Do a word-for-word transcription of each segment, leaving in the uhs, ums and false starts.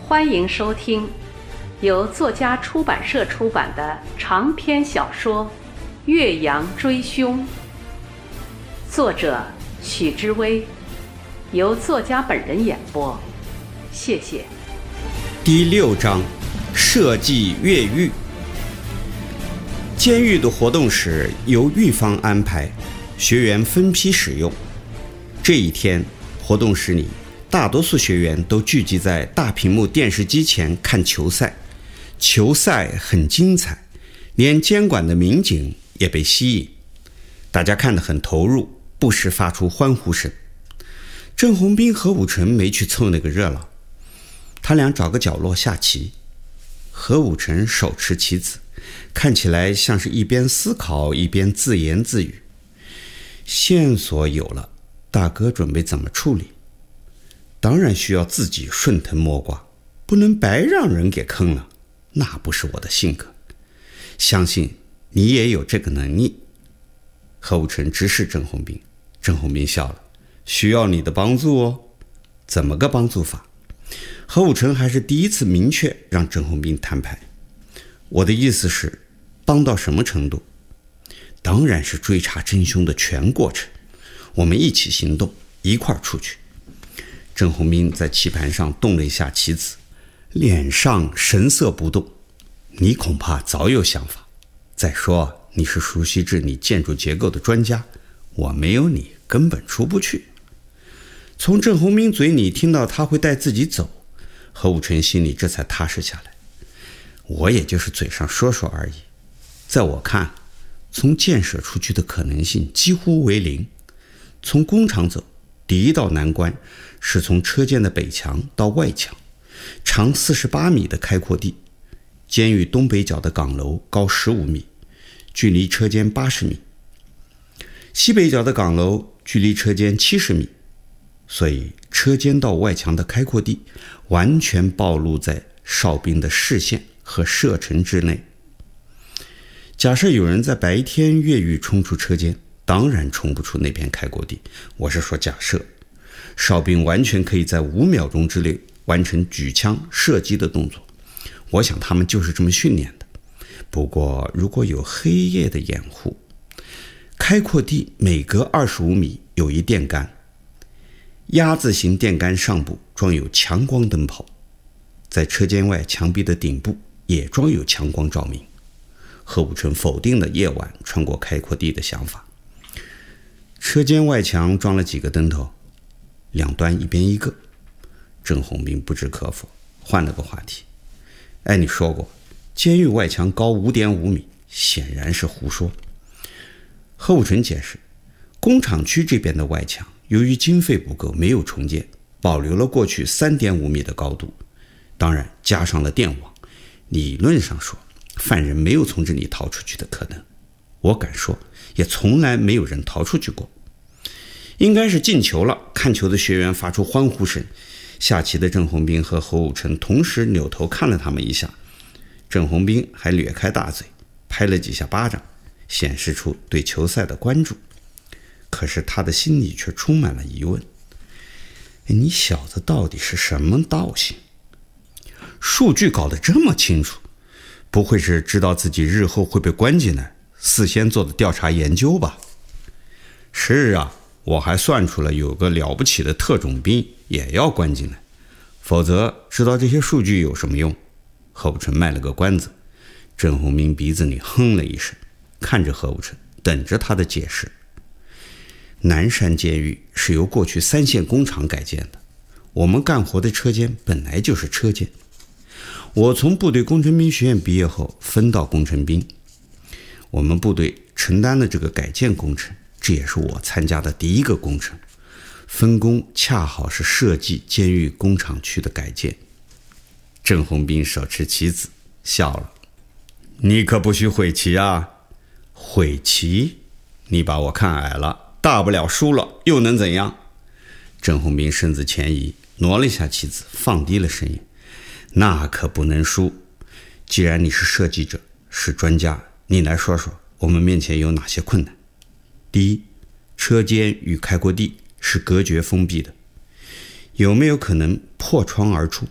欢迎收听由作家出版社出版的长篇小说《岳阳追凶》，作者许知微，由作家本人演播。谢谢。 第六章，设计越狱。监狱的活动室由狱方安排，学员分批使用。这一天，活动室里大多数学员都聚集在大屏幕电视机前看球赛。球赛很精彩，连监管的民警也被吸引，大家看得很投入，不时发出欢呼声。郑宏斌和武成没去凑那个热闹，他俩找个角落下棋。何武成手持棋子，看起来像是一边思考一边自言自语。线索有了，大哥准备怎么处理？当然需要自己顺藤摸瓜，不能白让人给坑了，那不是我的性格。相信你也有这个能力。何武成直视郑宏斌，郑宏斌笑了，需要你的帮助哦。怎么个帮助法？何武成还是第一次明确让郑宏斌摊牌。我的意思是，帮到什么程度？当然是追查真凶的全过程，我们一起行动，一块儿出去。郑宏斌在棋盘上动了一下棋子，脸上神色不动。你恐怕早有想法。再说，你是熟悉治理建筑结构的专家，我没有你根本出不去。从郑宏斌嘴里听到他会带自己走，何武成心里这才踏实下来。我也就是嘴上说说而已，在我看，从建设出去的可能性几乎为零。从工厂走，第一道难关是从车间的北墙到外墙，长四十八米的开阔地。监狱东北角的岗楼高十五米，距离车间八十米；西北角的岗楼距离车间七十米，所以车间到外墙的开阔地完全暴露在哨兵的视线和射程之内。假设有人在白天越狱冲出车间，当然冲不出那片开阔地。我是说假设，哨兵完全可以在五秒钟之内完成举枪射击的动作。我想他们就是这么训练的。不过如果有黑夜的掩护，开阔地每隔二十五米有一电杆，鸭字形电杆上部装有强光灯泡，在车间外墙壁的顶部也装有强光照明。何武成否定了夜晚穿过开阔地的想法。车间外墙装了几个灯头，两端一边一个。郑宏斌不置可否，换了个话题。哎，你说过监狱外墙高 五点五米，显然是胡说。何武成解释，工厂区这边的外墙由于经费不够，没有重建，保留了过去 三点五米的高度，当然加上了电网。理论上说，犯人没有从这里逃出去的可能，我敢说也从来没有人逃出去过。应该是进球了，看球的学员发出欢呼声。下棋的郑宏斌和何武成同时扭头看了他们一下，郑宏斌还咧开大嘴，拍了几下巴掌，显示出对球赛的关注。可是他的心里却充满了疑问，你小子到底是什么道行？数据搞得这么清楚，不会是知道自己日后会被关进来，事先做的调查研究吧？是啊，我还算出了有个了不起的特种兵也要关进来，否则知道这些数据有什么用？何武成卖了个关子。郑宏斌鼻子里哼了一声，看着何武成，等着他的解释。南山监狱是由过去三线工厂改建的，我们干活的车间本来就是车间。我从部队工程兵学院毕业后分到工程兵，我们部队承担了这个改建工程，这也是我参加的第一个工程，分工恰好是设计监狱工厂区的改建。郑宏斌手持棋子笑了，你可不许悔棋啊！悔棋？你把我看矮了，大不了输了又能怎样？郑宏斌身子前移，挪了一下棋子，放低了声音，那可不能输。既然你是设计者，是专家，你来说说我们面前有哪些困难？第一，车间与开阔地是隔绝封闭的，有没有可能破窗而出？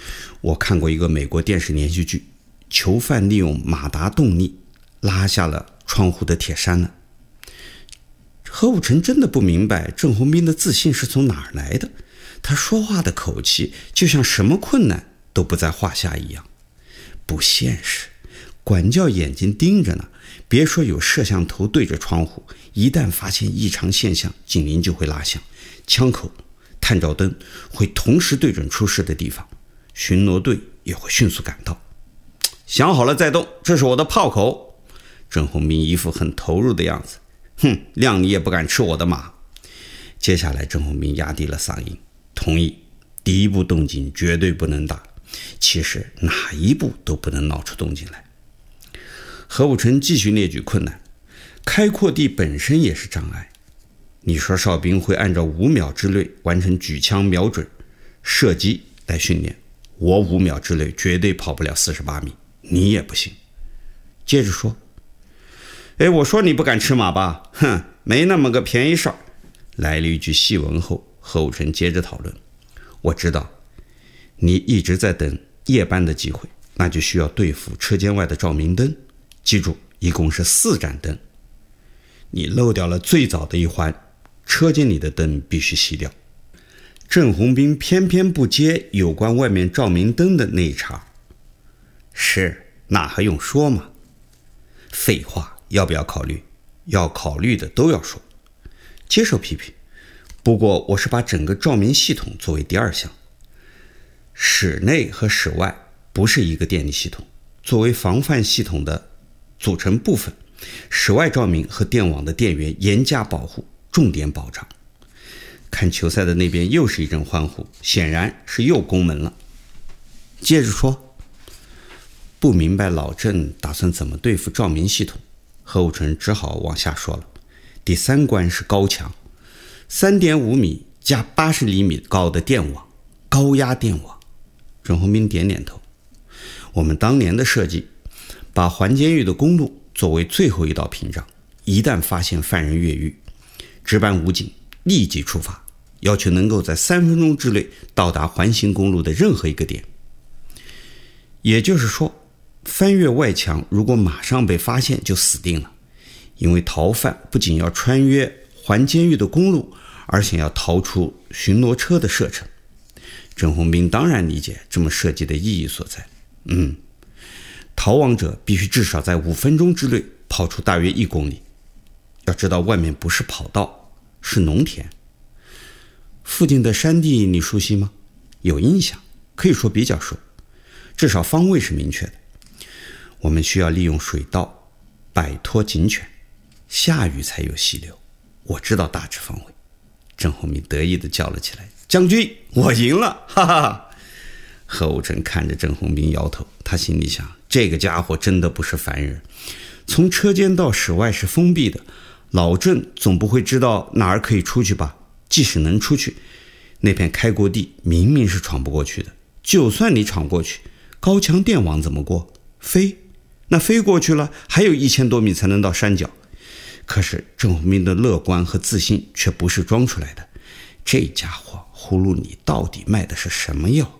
我看过一个美国电视连续剧，囚犯利用马达动力拉下了窗户的铁栅栏。何武成真的不明白郑红斌的自信是从哪儿来的，他说话的口气就像什么困难都不在话下一样。不现实，管教眼睛盯着呢，别说有摄像头对着窗户，一旦发现异常现象，警铃就会拉响，枪口、探照灯会同时对准出事的地方，巡逻队也会迅速赶到。想好了再动，这是我的炮口。郑红斌一副很投入的样子，哼，谅你也不敢吃我的马。接下来郑红斌压低了嗓音，同意第一步动静绝对不能大，其实哪一步都不能闹出动静来。何武成继续列举困难，开阔地本身也是障碍。你说哨兵会按照五秒之内完成举枪瞄准射击来训练，我五秒之内绝对跑不了四十八米，你也不行。接着说，哎，我说你不敢吃马吧？哼，没那么个便宜事儿。来了一句细文后，何武成接着讨论，我知道你一直在等夜班的机会，那就需要对付车间外的照明灯，记住一共是四盏灯，你漏掉了最早的一环，车间里的灯必须熄掉。郑红斌偏偏不接有关外面照明灯的那一茬。是，那还用说吗？废话，要不要考虑？要考虑的都要说。接受批评，不过我是把整个照明系统作为第二项。室内和室外不是一个电力系统，作为防范系统的组成部分，室外照明和电网的电源严加保护，重点保障。看球赛的那边又是一阵欢呼，显然是又攻门了。接着说，不明白老郑打算怎么对付照明系统，何武成只好往下说了。第三关是高墙， 三点五米加八十厘米高的电网，高压电网。郑红斌点点头。我们当年的设计，把环监狱的公路作为最后一道屏障，一旦发现犯人越狱，值班武警立即出发，要求能够在三分钟之内到达环形公路的任何一个点。也就是说，翻越外墙如果马上被发现就死定了，因为逃犯不仅要穿越环监狱的公路，而且要逃出巡逻车的射程。郑红斌当然理解这么设计的意义所在。嗯，逃亡者必须至少在五分钟之内跑出大约一公里。要知道外面不是跑道，是农田。附近的山地你熟悉吗？有印象，可以说比较熟，至少方位是明确的。我们需要利用水道摆脱警犬，下雨才有溪流。我知道大致方位。郑红斌得意地叫了起来，将军，我赢了，哈哈哈。何武成看着郑红斌摇头，他心里想，这个家伙真的不是凡人。从车间到室外是封闭的，老郑总不会知道哪儿可以出去吧？即使能出去，那片开阔地明明是闯不过去的。就算你闯过去，高墙电网怎么过？飞？那飞过去了，还有一千多米才能到山脚。可是郑红斌的乐观和自信却不是装出来的。这家伙葫芦里到底卖的是什么药？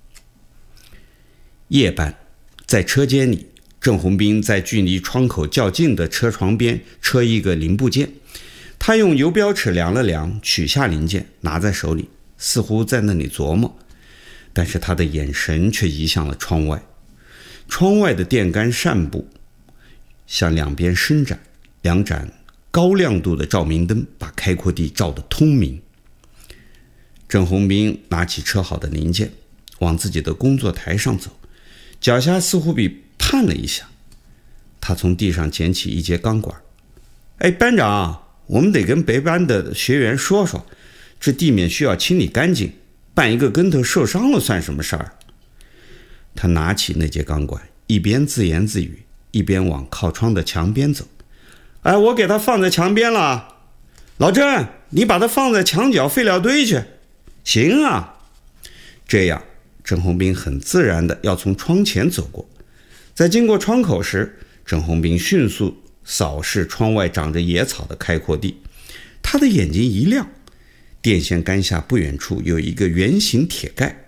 夜班，在车间里，郑红斌在距离窗口较近的车床边车一个零部件，他用游标尺量了量，取下零件拿在手里，似乎在那里琢磨，但是他的眼神却移向了窗外。窗外的电杆扇部向两边伸展，两盏高亮度的照明灯把开阔地照得通明。郑红斌拿起车好的零件往自己的工作台上走，脚下似乎被绊了一下。他从地上捡起一节钢管。哎，班长，我们得跟别班的学员说说，这地面需要清理干净，绊一个跟头受伤了算什么事儿？他拿起那节钢管，一边自言自语，一边往靠窗的墙边走。哎，我给他放在墙边了。老郑，你把它放在墙角废料堆去。行啊。这样，郑红斌很自然地要从窗前走过。在经过窗口时，郑红斌迅速扫视窗外长着野草的开阔地。他的眼睛一亮，电线杆下不远处有一个圆形铁盖，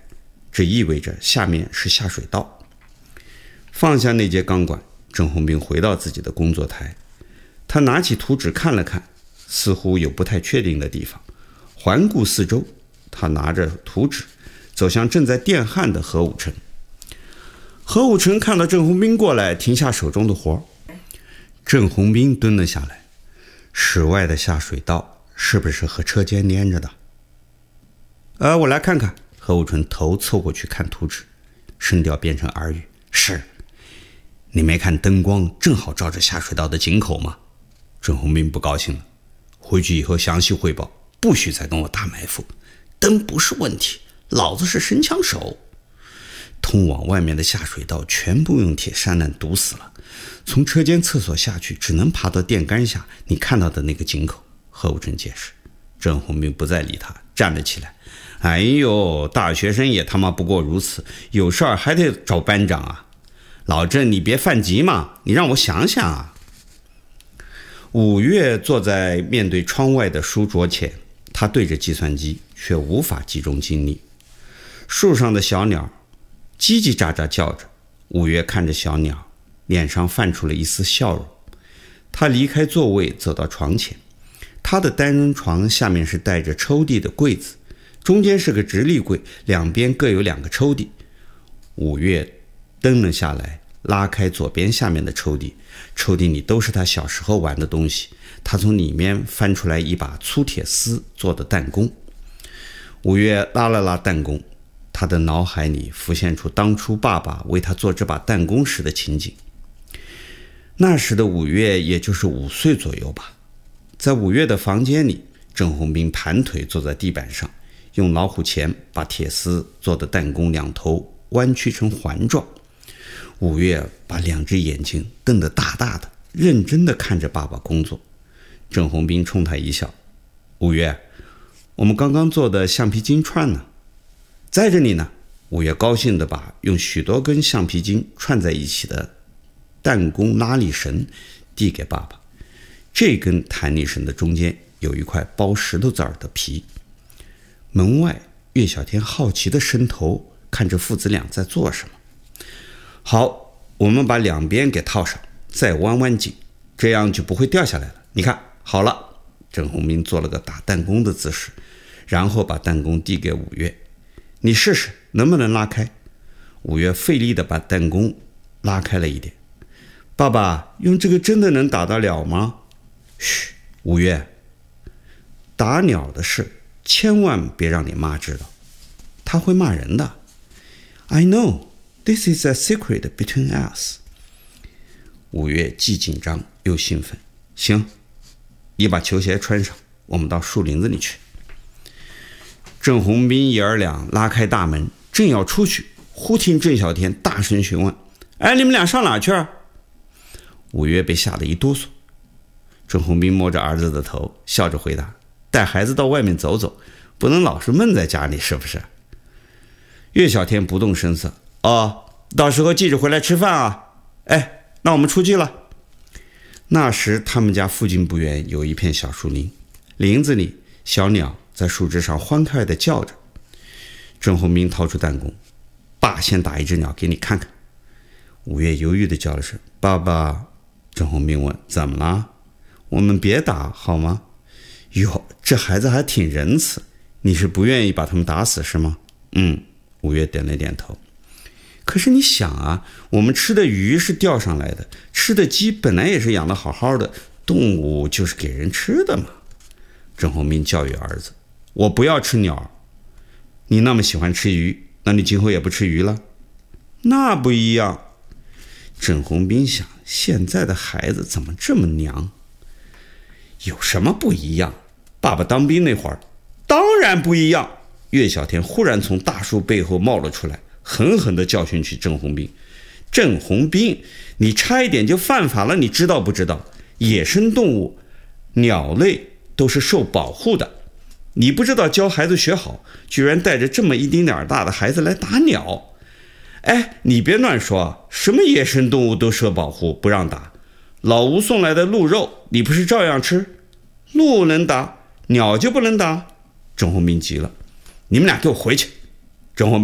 这意味着下面是下水道。放下那节钢管，郑红兵回到自己的工作台，他拿起图纸看了看，似乎有不太确定的地方，环顾四周，他拿着图纸走向正在电焊的何武成。何武成看到郑红兵过来，停下手中的活。郑红兵蹲了下来，室外的下水道是不是和车间连着的？呃，我来看看。何武成头凑过去看图纸，声调变成耳语：是。你没看灯光正好照着下水道的井口吗？郑红兵不高兴了，回去以后详细汇报，不许再跟我打埋伏。灯不是问题，老子是神枪手。通往外面的下水道全部用铁栅栏堵死了，从车间厕所下去只能爬到电杆下你看到的那个井口。何武成解释。郑红兵不再理他，站了起来。哎呦，大学生也他妈不过如此，有事儿还得找班长啊。老郑，你别犯急嘛，你让我想想啊。五月坐在面对窗外的书桌前，他对着计算机，却无法集中精力。树上的小鸟叽叽喳喳叫着，五月看着小鸟，脸上泛出了一丝笑容。他离开座位，走到床前。他的单人床下面是带着抽屉的柜子，中间是个直立柜，两边各有两个抽屉。五月蹬了下来，拉开左边下面的抽屉，抽屉里都是他小时候玩的东西。他从里面翻出来一把粗铁丝做的弹弓。五月拉了拉弹弓，他的脑海里浮现出当初爸爸为他做这把弹弓时的情景。那时的五月也就是五岁左右吧。在五月的房间里，郑红兵盘腿坐在地板上，用老虎钳把铁丝做的弹弓两头弯曲成环状。五月把两只眼睛瞪得大大的，认真地看着爸爸工作。郑红兵冲他一笑：五月，我们刚刚做的橡皮筋串呢？在这里呢。五月高兴地把用许多根橡皮筋串在一起的弹弓拉力绳递给爸爸。这根弹力绳的中间有一块包石头子儿的皮。门外，岳小天好奇地伸头看着父子俩在做什么。好，我们把两边给套上，再弯弯紧，这样就不会掉下来了。你看，好了。郑红兵做了个打弹弓的姿势，然后把弹弓递给五月。你试试能不能拉开。五月费力地把弹弓拉开了一点。爸爸，用这个真的能打得了吗？嘘，五月，打鸟的事千万别让你妈知道，她会骂人的。I know, this is a secret between us. 五月既紧张又兴奋。行，你把球鞋穿上，我们到树林子里去。郑红兵爷儿俩拉开大门，正要出去，忽听郑小天大声询问：哎，你们俩上哪去啊？五月被吓得一哆嗦。郑红兵摸着儿子的头，笑着回答：带孩子到外面走走，不能老是闷在家里，是不是？岳小天不动声色：哦，到时候记着回来吃饭啊。哎，那我们出去了。那时他们家附近不远有一片小树林，林子里小鸟在树枝上欢快地叫着。郑红兵掏出弹弓：爸先打一只鸟给你看看。五月犹豫地叫了声：爸爸。郑红兵问：怎么了？我们别打好吗？哟，这孩子还挺仁慈，你是不愿意把他们打死是吗？嗯，五月点了点头。可是你想啊，我们吃的鱼是钓上来的，吃的鸡本来也是养得好好的，动物就是给人吃的嘛。郑红兵教育儿子：我不要吃鸟，你那么喜欢吃鱼，那你今后也不吃鱼了？那不一样。郑红兵想，现在的孩子怎么这么娘？有什么不一样？爸爸当兵那会儿，当然不一样。岳小天忽然从大树背后冒了出来，狠狠地教训起郑红兵。郑红兵，你差一点就犯法了，你知道不知道？野生动物，鸟类都是受保护的。你不知道教孩子学好，居然带着这么一丁点儿大的孩子来打鸟。哎，你别乱说，什么野生动物都受保护，不让打。老吴送来的鹿肉，你不是照样吃？鹿能打，鸟就不能打？郑红兵急了：你们俩给我回去！郑红兵，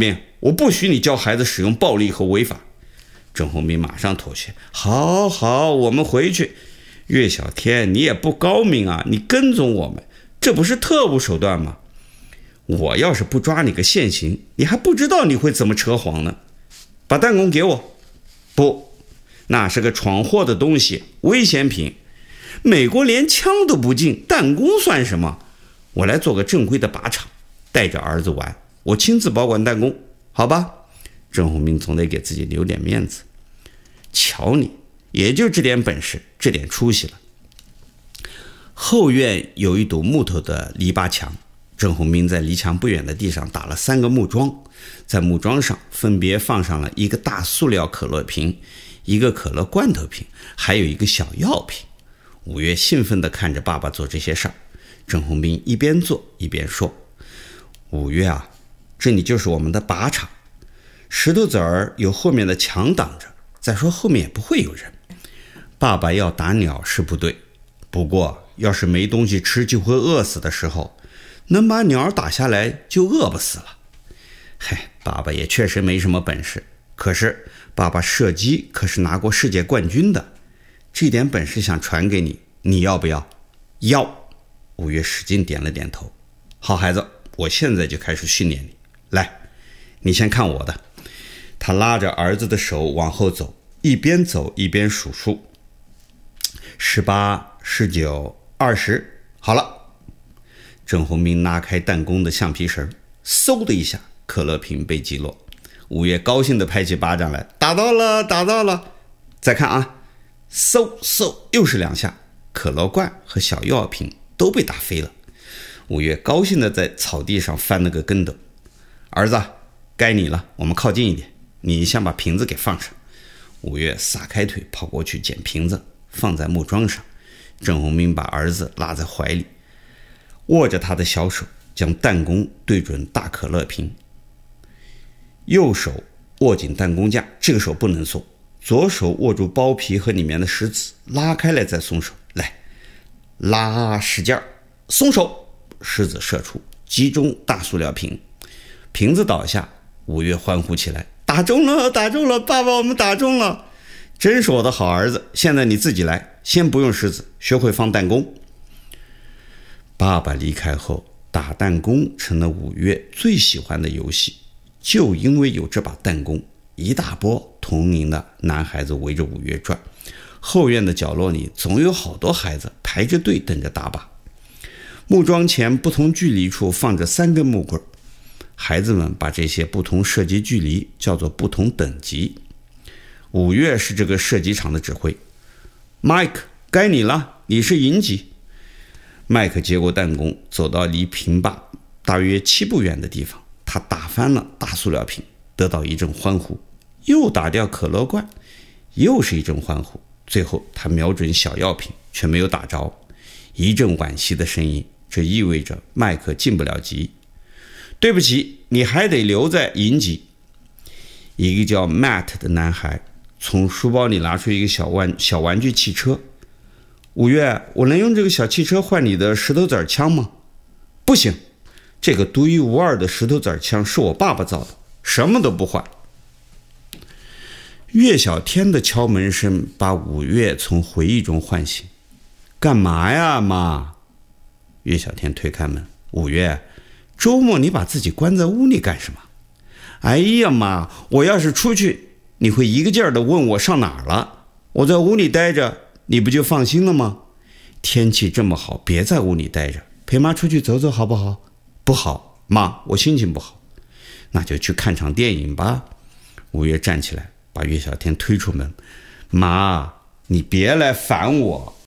我不许你教孩子使用暴力和违法。郑红斌马上妥协，好好，我们回去。岳小天，你也不高明啊，你跟踪我们，这不是特务手段吗？我要是不抓你个现行，你还不知道你会怎么扯谎呢。把弹弓给我。不，那是个闯祸的东西，危险品。美国连枪都不进，弹弓算什么？我来做个正规的靶场，带着儿子玩，我亲自保管弹弓，好吧？郑红斌总得给自己留点面子。瞧你，也就这点本事，这点出息了。后院有一堵木头的篱笆墙，郑红斌在离墙不远的地上打了三个木桩，在木桩上分别放上了一个大塑料可乐瓶，一个可乐罐头瓶，还有一个小药瓶。五月兴奋地看着爸爸做这些事儿，郑红斌一边做一边说：五月啊，这里就是我们的靶场，石头子儿有后面的墙挡着，再说后面也不会有人。爸爸要打鸟是不对，不过要是没东西吃就会饿死的时候，能把鸟打下来就饿不死了。嗨，爸爸也确实没什么本事，可是爸爸射击可是拿过世界冠军的，这点本事想传给你，你要不要？要。五月使劲点了点头。好孩子，我现在就开始训练你。来，你先看我的。他拉着儿子的手往后走，一边走一边数数。十八、十九、二十，好了。郑红斌拉开弹弓的橡皮绳，嗖的一下，可乐瓶被击落。五月高兴地拍起巴掌来，打到了，打到了。再看啊，嗖嗖，又是两下，可乐罐和小药瓶都被打飞了。五月高兴地在草地上翻了个跟斗。儿子，该你了，我们靠近一点，你先把瓶子给放上。五月撒开腿跑过去捡瓶子，放在木桩上。郑红斌把儿子拉在怀里，握着他的小手，将弹弓对准大可乐瓶。右手握紧弹弓架，这个手不能松，左手握住包皮和里面的石子，拉开来再松手。来，拉，使劲儿，松手，石子射出，击中大塑料瓶，瓶子倒下。五月欢呼起来，打中了，打中了，爸爸，我们打中了，真是我的好儿子。现在你自己来，先不用石子，学会放弹弓。爸爸离开后，打弹弓成了五月最喜欢的游戏。就因为有这把弹弓，一大波同龄的男孩子围着五月转，后院的角落里总有好多孩子排着队等着打靶。木桩前不同距离处放着三根木棍，孩子们把这些不同射击距离叫做不同等级。五月是这个射击场的指挥。Mike， 该你了，你是营级。麦克接过弹弓，走到离平坝大约七步远的地方，他打翻了大塑料瓶，得到一阵欢呼，又打掉可乐罐，又是一阵欢呼，最后他瞄准小药瓶，却没有打着，一阵惋惜的声音，这意味着麦克进不了级。对不起，你还得留在营级。一个叫 Matt 的男孩从书包里拿出一个小玩小玩具汽车。五月，我能用这个小汽车换你的石头子枪吗？不行，这个独一无二的石头子枪是我爸爸造的，什么都不换。岳小天的敲门声把五月从回忆中唤醒。干嘛呀，妈？岳小天推开门。五月，周末你把自己关在屋里干什么？哎呀妈，我要是出去，你会一个劲儿地问我上哪儿了。我在屋里待着，你不就放心了吗？天气这么好，别在屋里待着，陪妈出去走走好不好？不好，妈，我心情不好。那就去看场电影吧。五月站起来，把岳小天推出门。妈，你别来烦我。